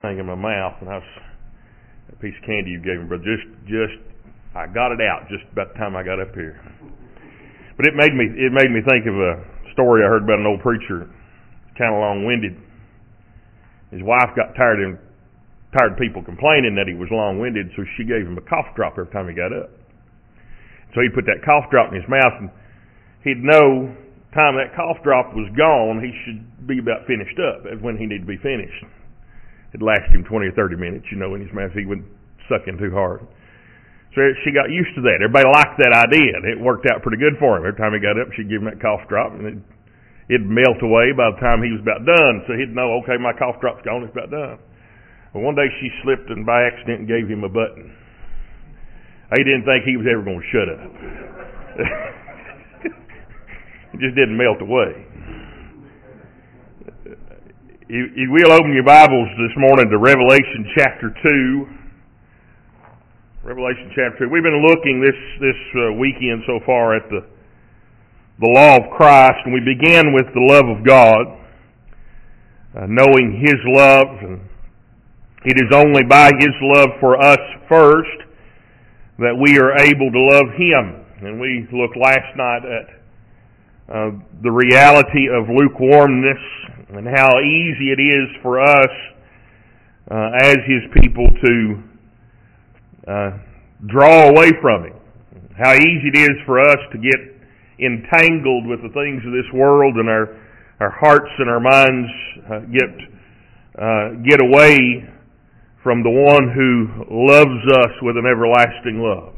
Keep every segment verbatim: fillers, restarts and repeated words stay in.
thing in my mouth, and I was a piece of candy you gave me, but just, just, I got it out just about the time I got up here. But it made me, it made me think of a story I heard about an old preacher, kind of long-winded. His wife got tired of tired of people complaining that he was long-winded, so she gave him a cough drop every time he got up. So he'd put that cough drop in his mouth, and he'd know time that cough drop was gone, he should be about finished up. That's when he needed to be finished. It'd last him twenty or thirty minutes, you know, in his mouth. He wouldn't suck in too hard. So she got used to that. Everybody liked that idea. It worked out pretty good for him. Every time he got up, she'd give him that cough drop, and it'd, it'd melt away by the time he was about done. So he'd know, okay, my cough drop's gone, it's about done. But one day she slipped and by accident gave him a button. He didn't think he was ever going to shut up. It just didn't melt away. You, you will open your Bibles this morning to Revelation chapter two. Revelation chapter two. We've been looking this this uh, weekend so far at the the law of Christ, and we began with the love of God, uh, knowing His love, and it is only by His love for us first that we are able to love Him. And we looked last night at uh, the reality of lukewarmness and how easy it is for us uh, as His people to uh, draw away from Him. How easy it is for us to get entangled with the things of this world, and our our hearts and our minds uh, get uh, get away from the one who loves us with an everlasting love.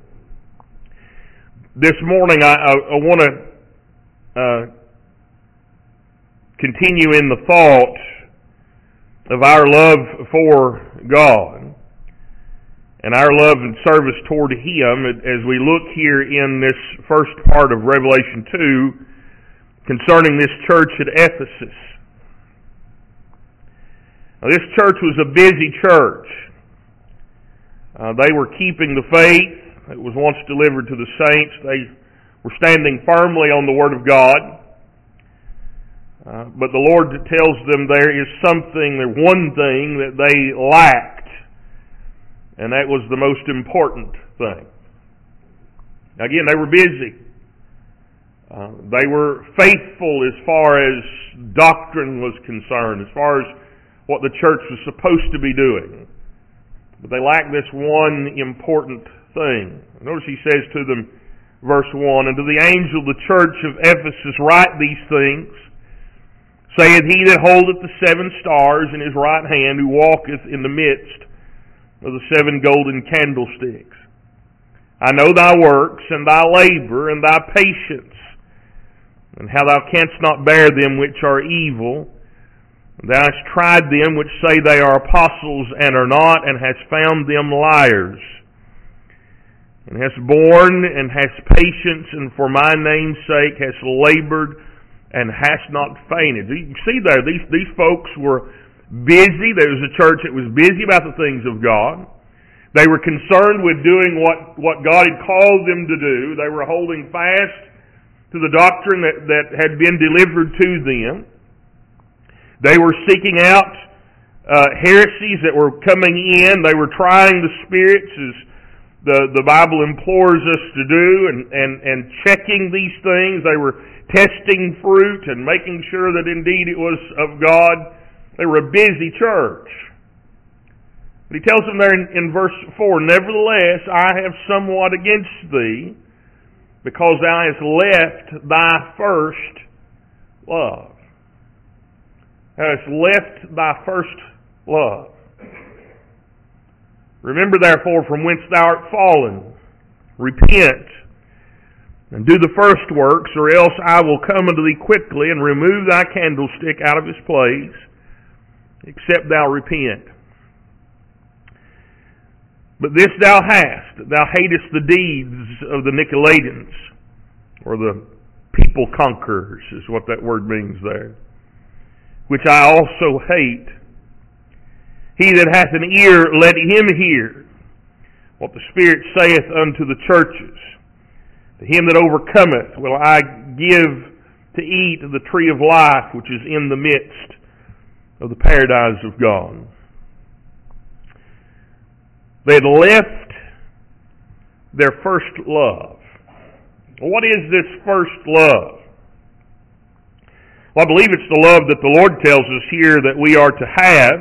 This morning I, I, I want to uh, continue in the thought of our love for God and our love and service toward Him as we look here in this first part of Revelation two concerning this church at Ephesus. Now, this church was a busy church. Uh, they were keeping the faith that was once delivered to the saints. They were standing firmly on the Word of God. Uh, but the Lord tells them there is something, there one thing that they lacked, and that was the most important thing. Now, again, they were busy. Uh, they were faithful as far as doctrine was concerned, as far as what the church was supposed to be doing. But they lacked this one important thing. Notice he says to them, verse one, "And to the angel of the church of Ephesus write these things, saith he that holdeth the seven stars in his right hand, who walketh in the midst of the seven golden candlesticks. I know thy works, and thy labor, and thy patience, and how thou canst not bear them which are evil. Thou hast tried them which say they are apostles and are not, and hast found them liars. And hast borne and hast patience, and for my name's sake hast labored and hast not fainted." You can see there, these, these folks were busy. There was a church that was busy about the things of God. They were concerned with doing what, what God had called them to do. They were holding fast to the doctrine that, that had been delivered to them. They were seeking out uh, heresies that were coming in. They were trying the spirits, as the, the Bible implores us to do, and, and, and checking these things. They were testing fruit and making sure that indeed it was of God. They were a busy church. But he tells them there in, in verse four, "Nevertheless, I have somewhat against thee, because thou hast left thy first love." Thou hast left thy first love. "Remember therefore from whence thou art fallen. Repent, and do the first works, or else I will come unto thee quickly, and remove thy candlestick out of his place, except thou repent. But this thou hast, that thou hatest the deeds of the Nicolaitans," or the people conquerors is what that word means there, "which I also hate. He that hath an ear, let him hear what the Spirit saith unto the churches. To him that overcometh will I give to eat of the tree of life, which is in the midst of the paradise of God." They had left their first love. What is this first love? Well, I believe it's the love that the Lord tells us here that we are to have.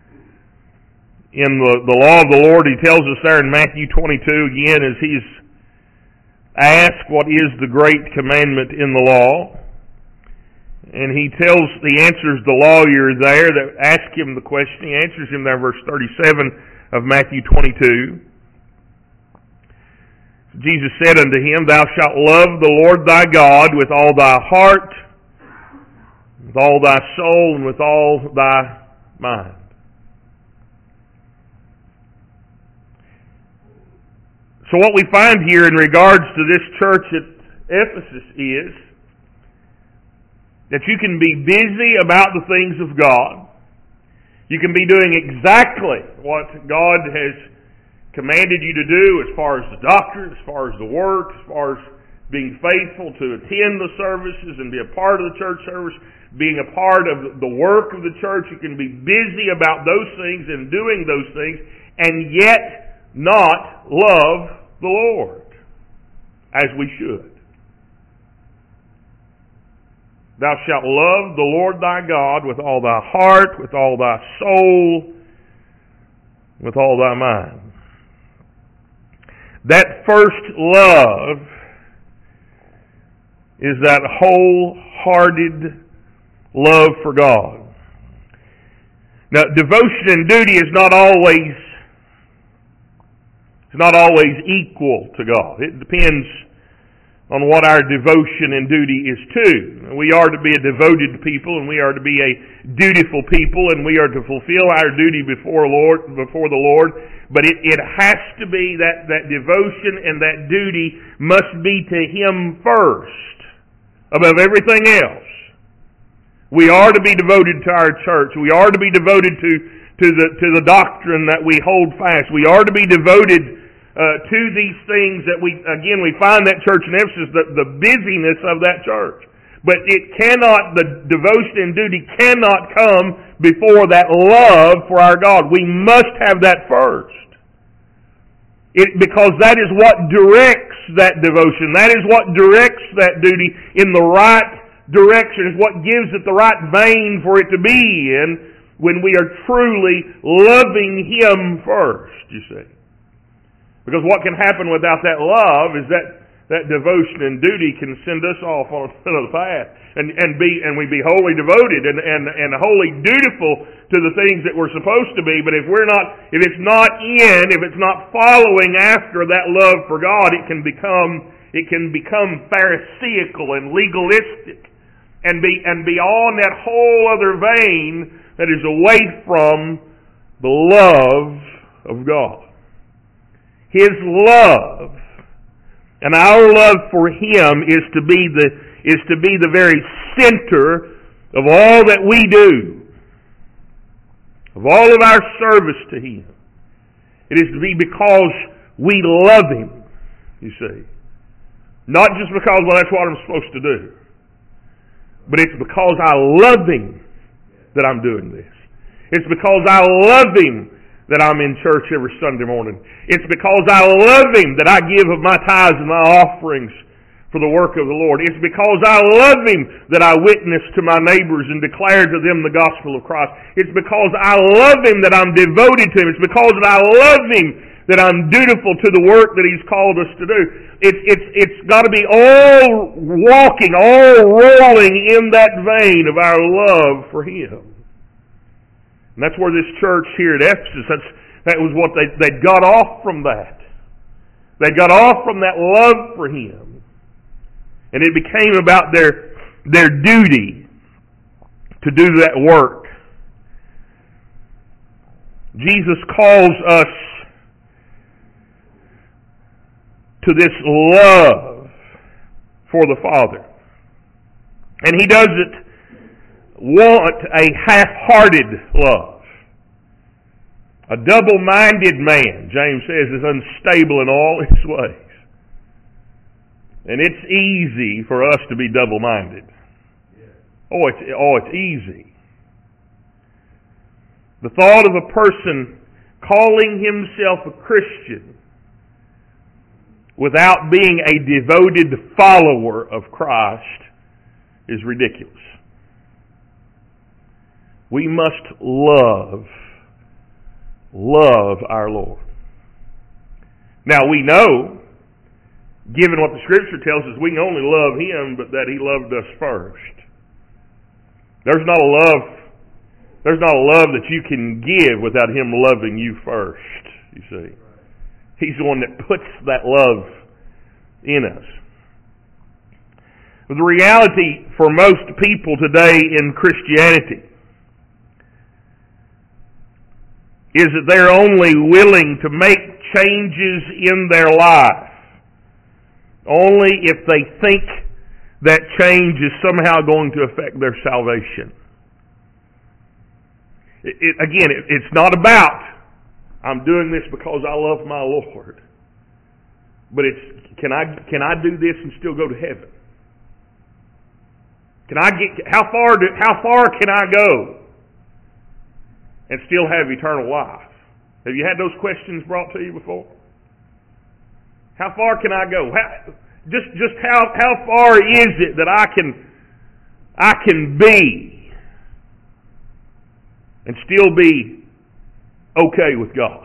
In the, the law of the Lord, He tells us there in Matthew twenty-two, again, as He's asked what is the great commandment in the law. And He tells, He answers the lawyer there that asked Him the question. He answers him there in verse thirty-seven of Matthew twenty-two. Jesus said unto him, Thou shalt love the Lord thy God with all thy heart, with all thy soul, and with all thy mind. So what we find here in regards to this church at Ephesus is that you can be busy about the things of God. You can be doing exactly what God has commanded you to do as far as the doctrine, as far as the work, as far as being faithful to attend the services and be a part of the church service, being a part of the work of the church. You can be busy about those things and doing those things and yet not love the Lord as we should. Thou shalt love the Lord thy God with all thy heart, with all thy soul, with all thy mind. That first love is that wholehearted love for God. Now, devotion and duty is not always It's not always equal to God. It depends on what our devotion and duty is to. We are to be a devoted people, and we are to be a dutiful people, and we are to fulfill our duty before Lord, before the Lord. But it, it has to be that, that devotion and that duty must be to Him first, above everything else. We are to be devoted to our church. We are to be devoted to, to the to the doctrine that we hold fast. We are to be devoted Uh, to these things that we, again, we find that church in Ephesus, the, the busyness of that church. But it cannot, the devotion and duty cannot come before that love for our God. We must have that first. It, because that is what directs that devotion. That is what directs that duty in the right direction. Is what gives it the right vein for it to be in when we are truly loving Him first, you see. Because what can happen without that love is that that devotion and duty can send us off on another path, and and be and we be wholly devoted and and and wholly dutiful to the things that we're supposed to be. But if we're not, if it's not in, if it's not following after that love for God, it can become it can become pharisaical and legalistic, and be and be on that whole other vein that is away from the love of God. His love and our love for Him is to be the is to be the very center of all that we do, of all of our service to Him. It is to be because we love Him, you see. Not just because, well, that's what I'm supposed to do. But it's because I love Him that I'm doing this. It's because I love Him that I'm in church every Sunday morning. It's because I love Him that I give of my tithes and my offerings for the work of the Lord. It's because I love Him that I witness to my neighbors and declare to them the gospel of Christ. It's because I love Him that I'm devoted to Him. It's because I love Him that I'm dutiful to the work that He's called us to do. It's it's it's got to be all walking, all rolling in that vein of our love for Him. And that's where this church here at Ephesus, that's, that was what they, they got off from that. They got off from that love for Him. And it became about their, their duty to do that work. Jesus calls us to this love for the Father. And He doesn't want a half-hearted love. A double-minded man, James says, is unstable in all his ways. And it's easy for us to be double-minded. Oh, it's, oh, it's easy. The thought of a person calling himself a Christian without being a devoted follower of Christ is ridiculous. We must love, love our Lord. Now we know, given what the Scripture tells us, we can only love Him, but that He loved us first. There's not a love, there's not a love that you can give without Him loving you first, you see. He's the one that puts that love in us. But the reality for most people today in Christianity is that they're only willing to make changes in their life only if they think that change is somehow going to affect their salvation. It, it, again, it, it's not about, I'm doing this because I love my Lord. But it's, can I can I do this and still go to heaven? Can I get, how far do, how far can I go and still have eternal life? Have you had those questions brought to you before? How far can I go? How, just just how how far is it that I can I can be and still be okay with God?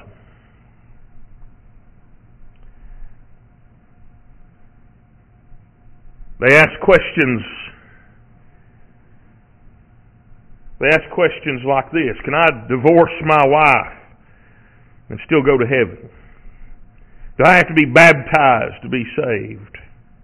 They ask questions. They ask questions like this: can I divorce my wife and still go to heaven? Do I have to be baptized to be saved?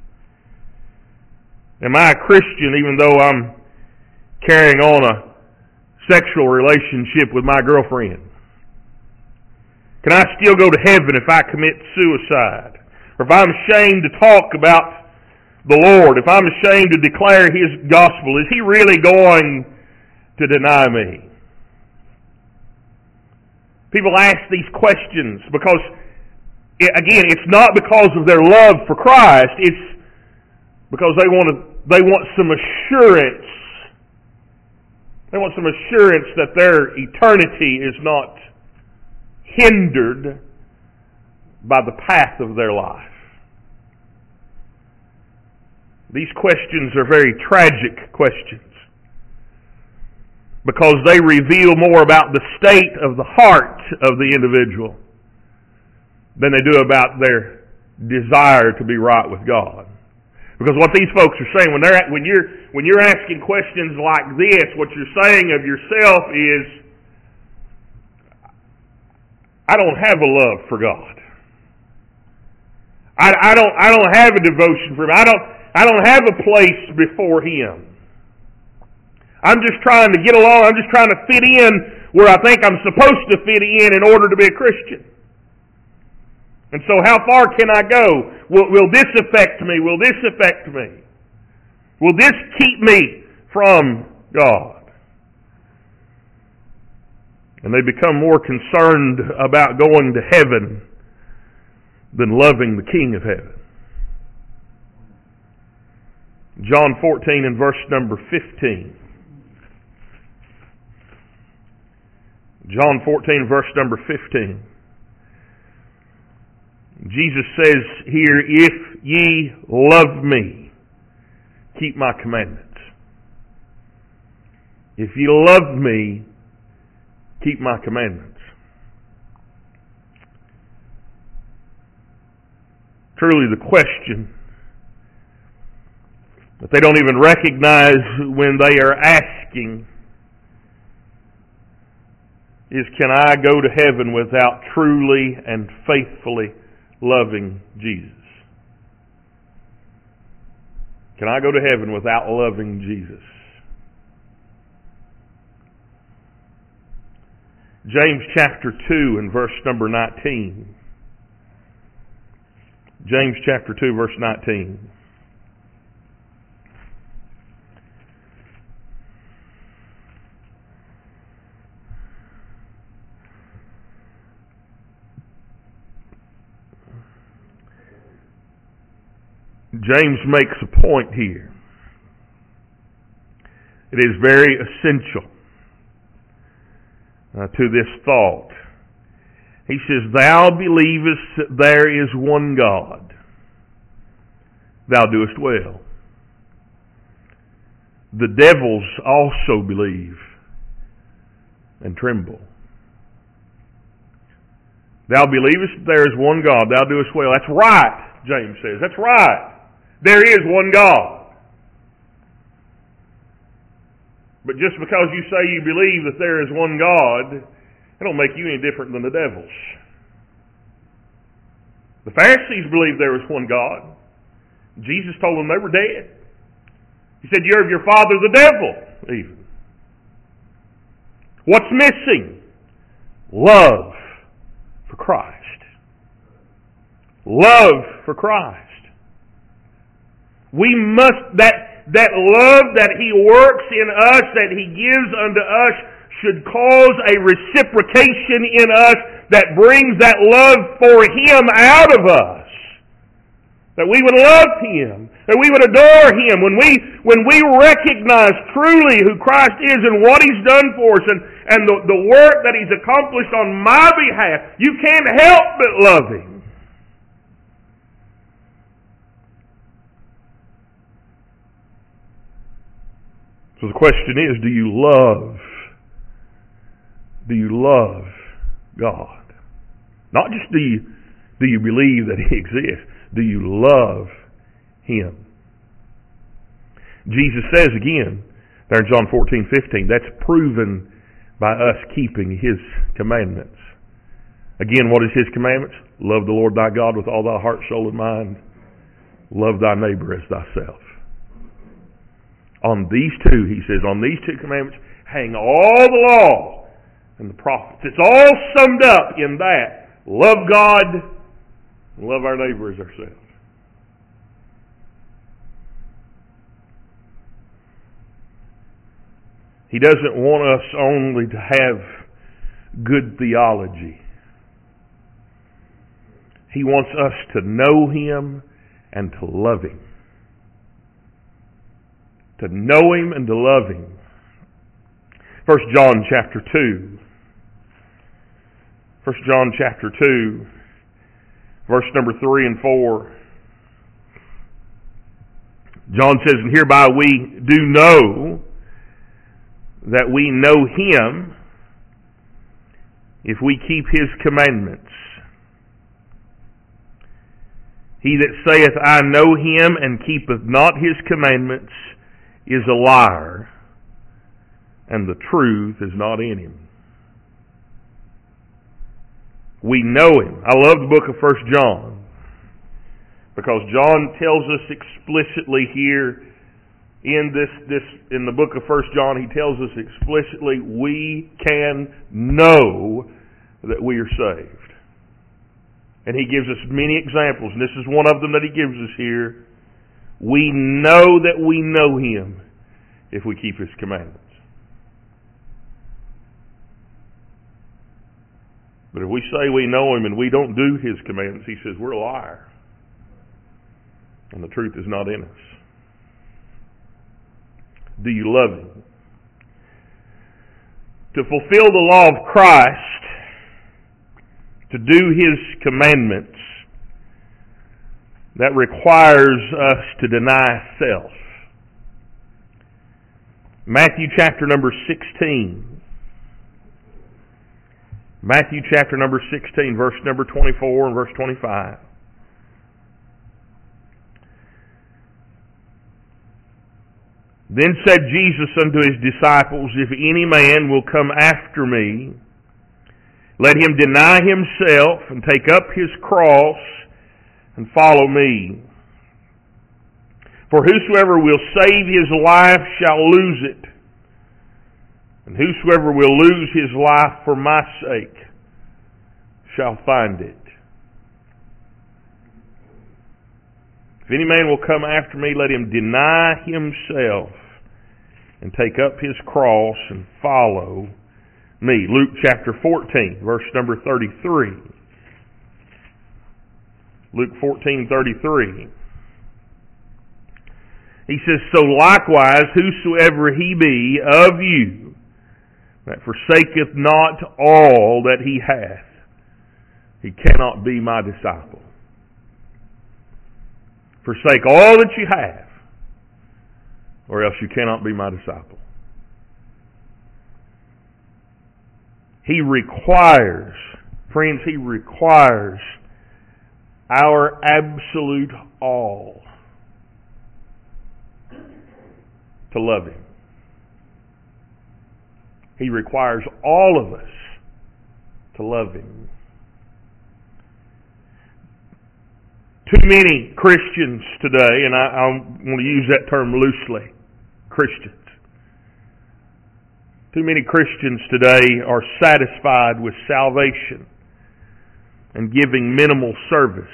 Am I a Christian even though I'm carrying on a sexual relationship with my girlfriend? Can I still go to heaven if I commit suicide? Or if I'm ashamed to talk about the Lord, if I'm ashamed to declare His gospel, is He really going to deny me? People ask these questions because, again, it's not because of their love for Christ. It's because they want to, they want some assurance. They want some assurance that their eternity is not hindered by the path of their life. These questions are very tragic questions because they reveal more about the state of the heart of the individual than they do about their desire to be right with God. Because what these folks are saying, when they're at, when you're when you're asking questions like this, what you're saying of yourself is, I don't have a love for God. I, I don't I don't have a devotion for Him. I don't I don't have a place before Him. I'm just trying to get along. I'm just trying to fit in where I think I'm supposed to fit in in order to be a Christian. And so how far can I go? Will, will this affect me? Will this affect me? Will this keep me from God? And they become more concerned about going to heaven than loving the King of heaven. John fourteen and verse number fifteen. John fourteen, verse number fifteen. Jesus says here, if ye love me, keep my commandments. If ye love me, keep my commandments. Truly the question that they don't even recognize when they are asking is, can I go to heaven without truly and faithfully loving Jesus? Can I go to heaven without loving Jesus? James chapter two and verse number nineteen. James chapter two, verse nineteen. James makes a point here. It is very essential uh, to this thought. He says, thou believest that there is one God. Thou doest well. The devils also believe and tremble. Thou believest that there is one God. Thou doest well. That's right, James says. That's right. There is one God. But just because you say you believe that there is one God, it don't make you any different than the devils. The Pharisees believed there was one God. Jesus told them they were dead. He said, you're of your father the devil, even. What's missing? Love for Christ. Love for Christ. We must, that, that love that He works in us, that He gives unto us, should cause a reciprocation in us that brings that love for Him out of us. That we would love Him. That we would adore Him. When we, when we recognize truly who Christ is and what He's done for us and, and the, the work that He's accomplished on my behalf, you can't help but love Him. So the question is, do you love? Do you love God? Not just do you, do you believe that He exists. Do you love Him? Jesus says again, there in John fourteen fifteen, that's proven by us keeping His commandments. Again, what is His commandments? Love the Lord thy God with all thy heart, soul, and mind. Love thy neighbor as thyself. On these two, He says, on these two commandments hang all the law and the prophets. It's all summed up in that. Love God and love our neighbor as ourselves. He doesn't want us only to have good theology. He wants us to know Him and to love Him. To know Him and to love Him. First John chapter two. First John chapter two, verse number three and four. John says, and hereby we do know that we know Him if we keep His commandments. He that saith, I know Him, and keepeth not His commandments, is a liar, and the truth is not in him. We know Him. I love the book of First John, because John tells us explicitly here in this, this in the book of First John, he tells us explicitly we can know that we are saved. And he gives us many examples, and this is one of them that he gives us here. We know that we know Him if we keep His commandments. But if we say we know Him and we don't do His commandments, he says we're a liar. And the truth is not in us. Do you love Him? To fulfill the law of Christ, to do His commandments, that requires us to deny self. Matthew chapter number sixteen. Matthew chapter number sixteen, verse number twenty-four and verse twenty-five. Then said Jesus unto His disciples, if any man will come after me, let him deny himself and take up his cross and follow me. For whosoever will save his life shall lose it, and whosoever will lose his life for my sake shall find it. If any man will come after me, let him deny himself and take up his cross and follow me. Luke chapter fourteen, verse number thirty-three. Luke fourteen, thirty-three. He says, so likewise, whosoever he be of you that forsaketh not all that he hath, he cannot be my disciple. Forsake all that you have, or else you cannot be my disciple. He requires, friends, He requires our absolute all to love Him. He requires all of us to love Him. Too many Christians today, and I, I want to use that term loosely, Christians. Too many Christians today are satisfied with salvation and giving minimal service.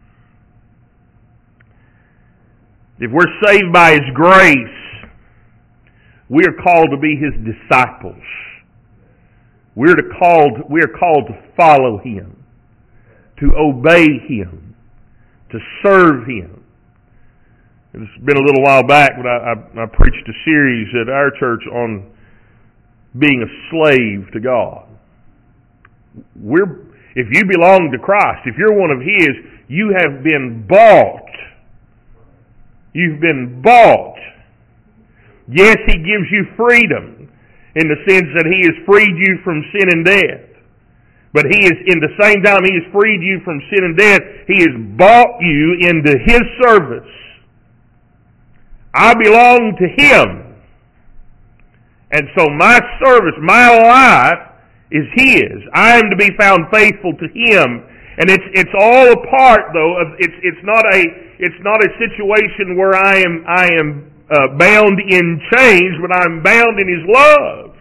If we're saved by His grace, we are called to be His disciples. We're to called, we are called to follow Him, to obey Him, to serve Him. It's been a little while back, but I, I, I preached a series at our church on being a slave to God. We're, if you belong to Christ, if you're one of His, you have been bought. You've been bought. Yes, He gives you freedom in the sense that He has freed you from sin and death. But He is, in the same time He has freed you from sin and death, He has bought you into His service. I belong to Him. And so my service, my life is His. I am to be found faithful to Him. And it's it's all a part though of it's it's not a it's not a situation where I am I am uh, bound in chains, but I'm bound in His love.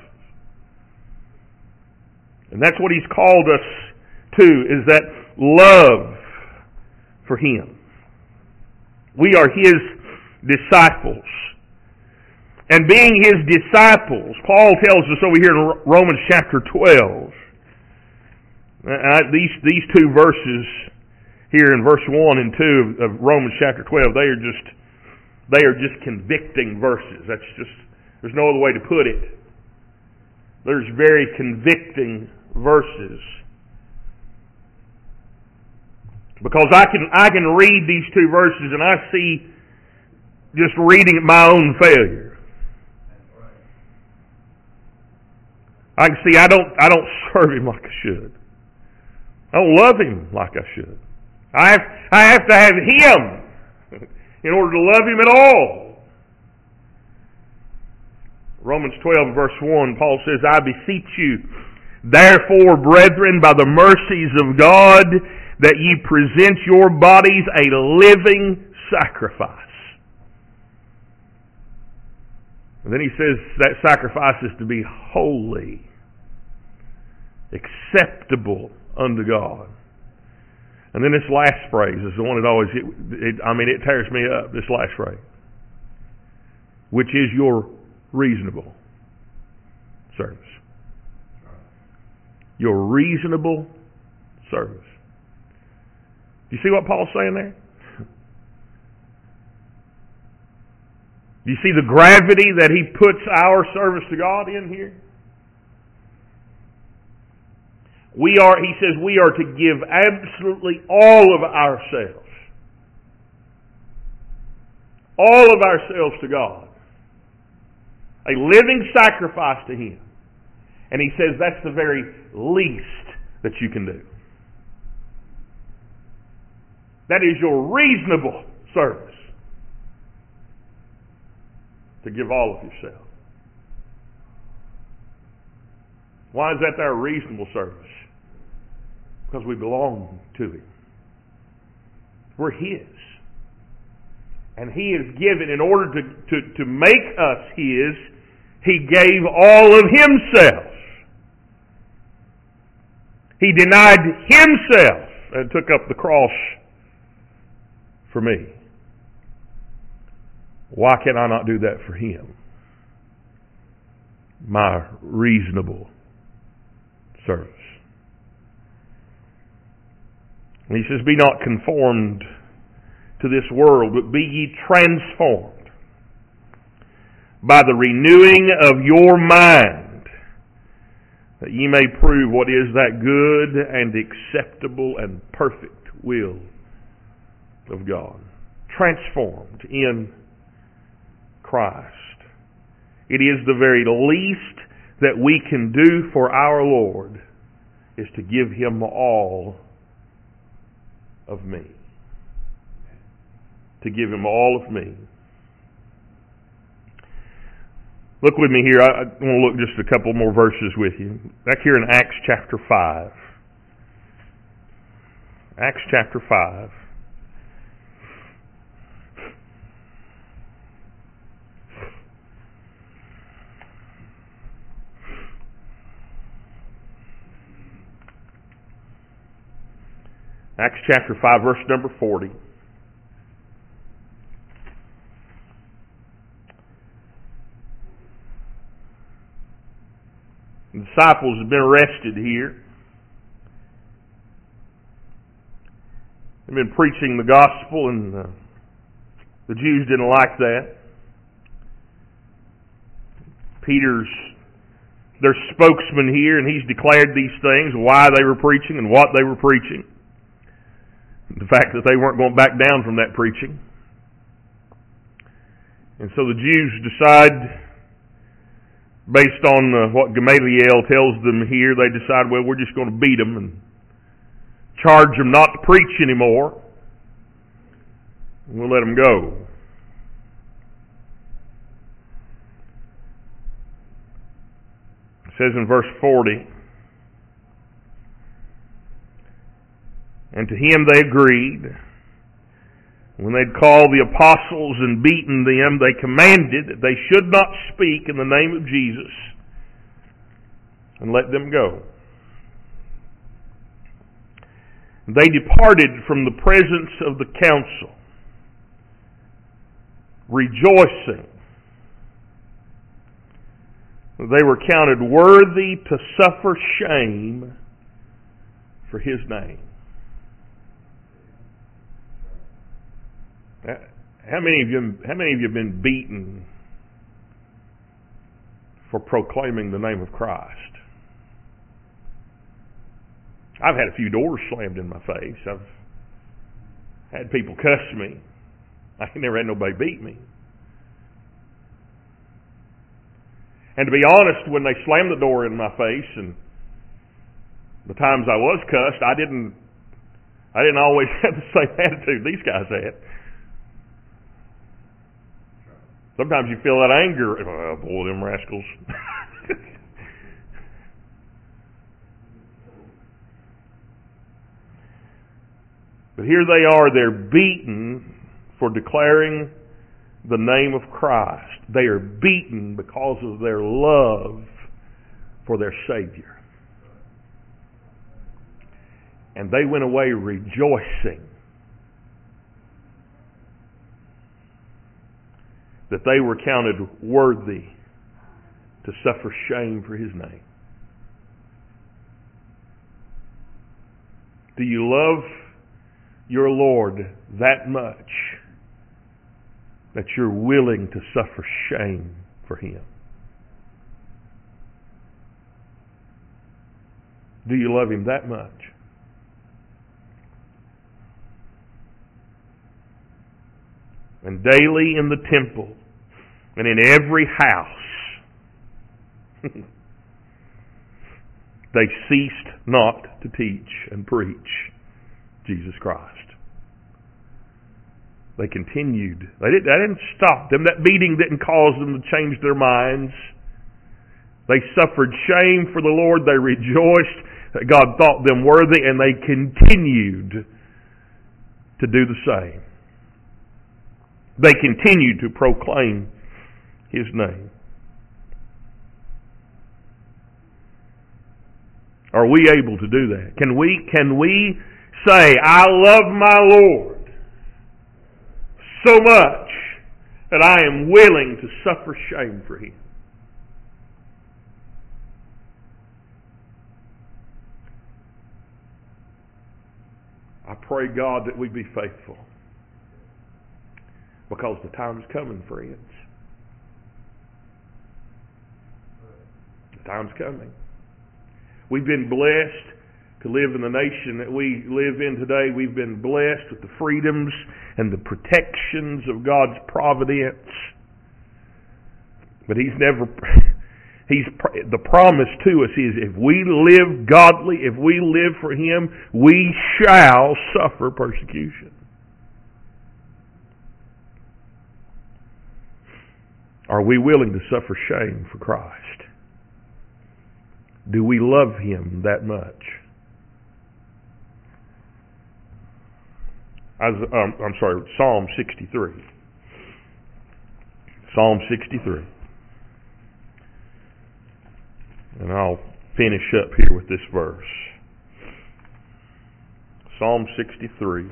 And that's what He's called us to, is that love for Him. We are His disciples. And being His disciples, Paul tells us over here in Romans chapter twelve, uh, these these two verses here in verse one and two of, of Romans chapter twelve, they are just they are just convicting verses. That's just, there's no other way to put it. There's very convicting verses. Because I can I can read these two verses and I see, just reading my own failure. I can see I don't I don't serve Him like I should. I don't love Him like I should. I have I have to have Him in order to love Him at all. Romans twelve verse one, Paul says, I beseech you, therefore, brethren, by the mercies of God, that ye present your bodies a living sacrifice. And then he says that sacrifice is to be holy, acceptable unto God. And then this last phrase is the one that always, it, it, I mean, it tears me up, this last phrase. Which is your reasonable service. Your reasonable service. Do you see what Paul's saying there? Do you see the gravity that he puts our service to God in here? We are, he says, we are to give absolutely all of ourselves. All of ourselves to God. A living sacrifice to Him. And he says that's the very least that you can do. That is your reasonable service. To give all of yourself. Why is that our reasonable service? Because we belong to Him. We're His. And He has given, in order to, to, to make us His, He gave all of Himself. He denied Himself and took up the cross for me. Why can I not do that for Him? My reasonable service. And he says, be not conformed to this world, but be ye transformed by the renewing of your mind, that ye may prove what is that good and acceptable and perfect will of God. Transformed in Christ. It is the very least that we can do for our Lord is to give Him all of me. To give Him all of me. Look with me here. I want to look just a couple more verses with you. Back here in Acts chapter five. Acts chapter five. Acts chapter five, verse number forty. The disciples have been arrested here. They've been preaching the gospel, and uh, the Jews didn't like that. Peter's their spokesman here, and he's declared these things, why they were preaching and what they were preaching. The fact that they weren't going back down from that preaching. And so the Jews decide, based on uh, what Gamaliel tells them here, they decide, well, we're just going to beat them and charge them not to preach anymore. And we'll let them go. It says in verse forty, and to him they agreed. When they'd called the apostles and beaten them, they commanded that they should not speak in the name of Jesus, and let them go. They departed from the presence of the council, rejoicing. They were counted worthy to suffer shame for His name. How many of you, how many of you have been beaten for proclaiming the name of Christ? I've had a few doors slammed in my face. I've had people cuss me. I never had nobody beat me. And to be honest, when they slammed the door in my face, and the times I was cussed, I didn't, I didn't always have the same attitude these guys had. Sometimes you feel that anger. Oh, boy, them rascals. But here they are, they're beaten for declaring the name of Christ. They are beaten because of their love for their Savior. And they went away rejoicing that they were counted worthy to suffer shame for His name. Do you love your Lord that much that you're willing to suffer shame for Him? Do you love Him that much? And daily in the temple and in every house they ceased not to teach and preach Jesus Christ. They continued. They didn't, they didn't stop them. That beating didn't cause them to change their minds. They suffered shame for the Lord. They rejoiced that God thought them worthy, and they continued to do the same. They continued to proclaim His name. Are we able to do that? Can we, can we say, I love my Lord so much that I am willing to suffer shame for Him? I pray, God, that we be faithful. Because the time's coming, friends. The time's coming. We've been blessed to live in the nation that we live in today. We've been blessed with the freedoms and the protections of God's providence. But He's never, He's, the promise to us is if we live godly, if we live for Him, we shall suffer persecution. Are we willing to suffer shame for Christ? Do we love Him that much? I was, um, I'm sorry, Psalm sixty-three. Psalm sixty-three. And I'll finish up here with this verse. Psalm sixty-three.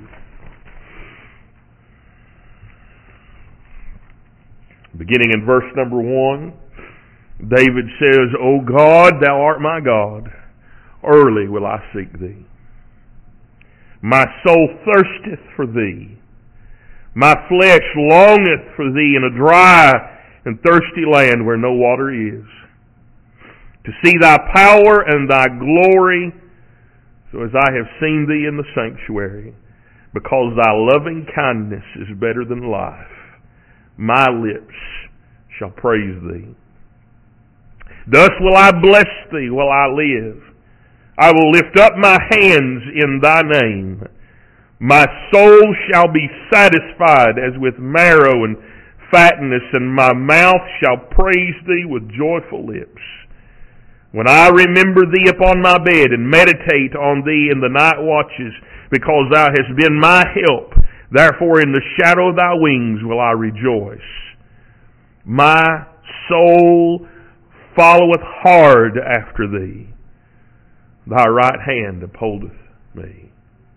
Beginning in verse number one, David says, O God, Thou art my God. Early will I seek Thee. My soul thirsteth for Thee. My flesh longeth for Thee in a dry and thirsty land where no water is, to see Thy power and Thy glory, so as I have seen Thee in the sanctuary, because Thy loving kindness is better than life. My lips shall praise Thee. Thus will I bless Thee while I live. I will lift up my hands in Thy name. My soul shall be satisfied as with marrow and fatness, and my mouth shall praise Thee with joyful lips. When I remember Thee upon my bed and meditate on Thee in the night watches, because Thou hast been my help, therefore in the shadow of Thy wings will I rejoice. My soul followeth hard after Thee. Thy right hand upholdeth me.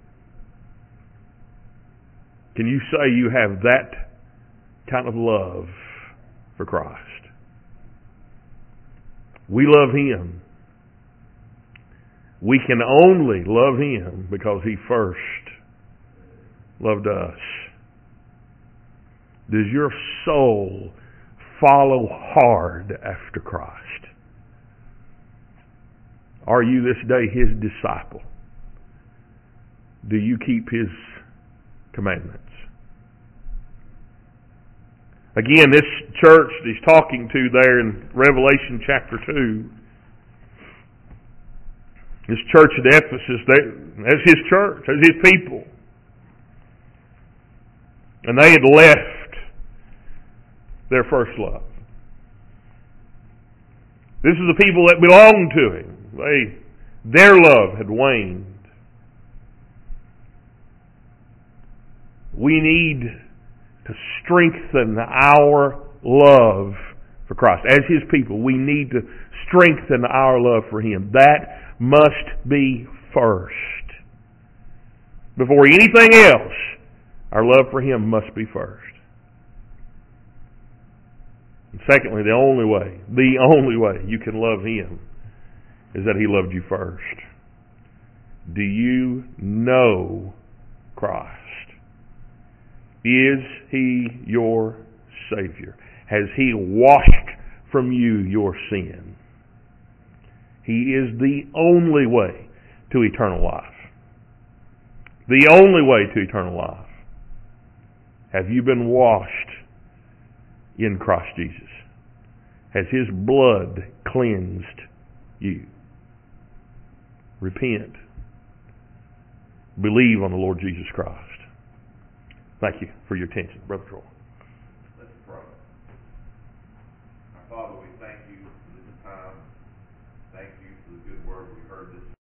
Can you say you have that kind of love for Christ? We love Him. We can only love Him because He first loved us. Does your soul follow hard after Christ? Are you this day His disciple? Do you keep His commandments? Again, this church that He's talking to there in Revelation chapter two, this church at Ephesus, they, that's His church, that's His people. And they had left their first love. This is the people that belonged to Him. They, their love had waned. We need to strengthen our love for Christ. As His people, we need to strengthen our love for Him. That must be first. Before anything else, our love for Him must be first. And secondly, the only way, the only way you can love Him is that He loved you first. Do you know Christ? Is He your Savior? Has He washed from you your sin? He is the only way to eternal life. The only way to eternal life. Have you been washed in Christ Jesus? Has His blood cleansed you? Repent. Believe on the Lord Jesus Christ. Thank you for your attention, Brother Troy. Let's pray. Our Father, we thank You for this time. Thank You for the good word we heard this